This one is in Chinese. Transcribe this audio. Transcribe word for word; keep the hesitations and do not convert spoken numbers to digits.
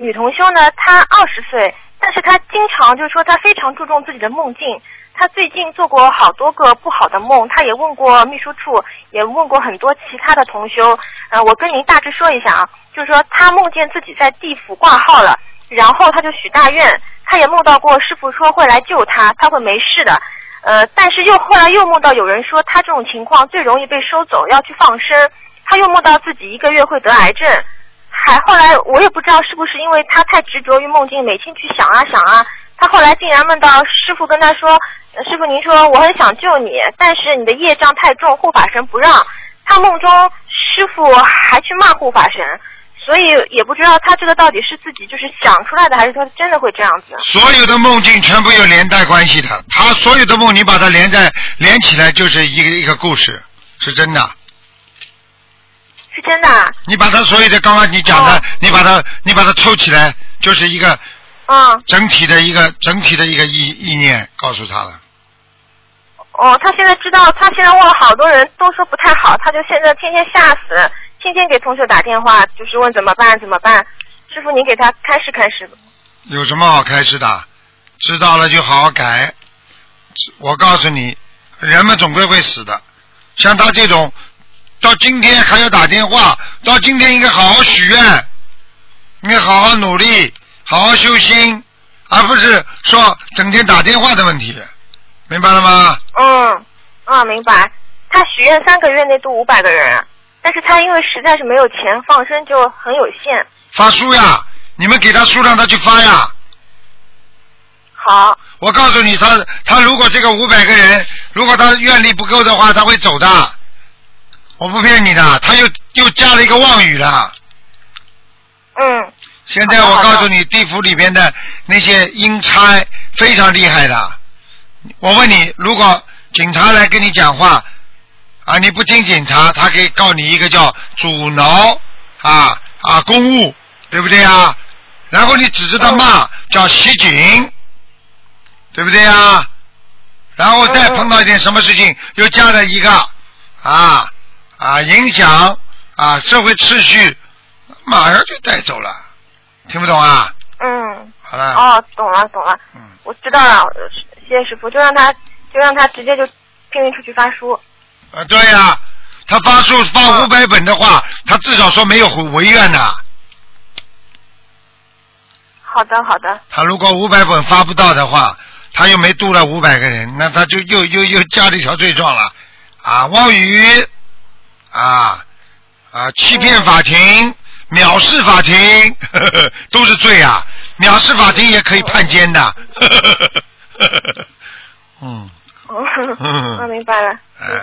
女同修呢，她二十岁，但是她经常就是说她非常注重自己的梦境。她最近做过好多个不好的梦，她也问过秘书处，也问过很多其他的同修。呃，我跟您大致说一下啊，就是说她梦见自己在地府挂号了，然后她就许大愿，她也梦到过师傅说会来救她，她会没事的。呃，但是又后来又梦到有人说她这种情况最容易被收走，要去放生。她又梦到自己一个月会得癌症。还后来我也不知道是不是因为他太执着于梦境，每天去想啊想啊，他后来竟然梦到师父跟他说，师父您说我很想救你，但是你的业障太重，护法神不让。他梦中师父还去骂护法神，所以也不知道他这个到底是自己就是想出来的，还是说真的会这样子。 所有的梦境全部有连带关系的，他所有的梦你把它连在连起来就是一个一个故事，是真的。 是真的、啊。 你把它所有的刚刚你讲的，哦、你把它你把它凑起来，就是一个， 嗯， 整体的一个整体的一个意意念，告诉他了。 哦，他现在知道，他现在问了好多人都说不太好，他就现在天天吓死，天天给同学打电话，就是问怎么办怎么办。师傅，您给他开示开示。 有什么好开示的？知道了就好好改。我告诉你，人们总归会死的，像他这种。到今天还要打电话，到今天应该好好许愿，应该好好努力，好好修心，而不是说整天打电话的问题，明白了吗？ 嗯，啊，明白。他许愿三个月内度五百个人，但是他因为实在是没有钱放生，就很有限。 发书呀，你们给他书让他去发呀。 好。 我告诉你，他他如果这个五百个人，如果他愿力不够的话，他会走的。我不骗你的，他又又加了一个妄语了。 嗯。 现在我告诉你，地府里边的那些阴差非常厉害的。我问你，如果警察来跟你讲话，啊，你不听警察，他可以告你一个叫阻挠啊啊公务，对不对啊？然后你指着他骂，嗯、叫袭警，对不对啊？然后再碰到一点什么事情，又加了一个啊。啊，影响啊社会秩序，马上就带走了，听不懂啊？ 嗯。 好了。 哦，懂了懂了。 嗯。 我知道了，谢谢师傅，就让他就让他直接就拼命出去发书。 啊，对呀、啊，他发书发五百本的话，嗯、他至少说没有违愿的。 好的好的。 他如果五百本发不到的话，他又没度了五百个人，那他就又又又加了一条罪状了啊，妄语。啊啊！欺骗法庭、嗯、藐视法庭，呵呵都是罪啊！藐视法庭也可以判监的。呵呵呵嗯。 哦，我明白了。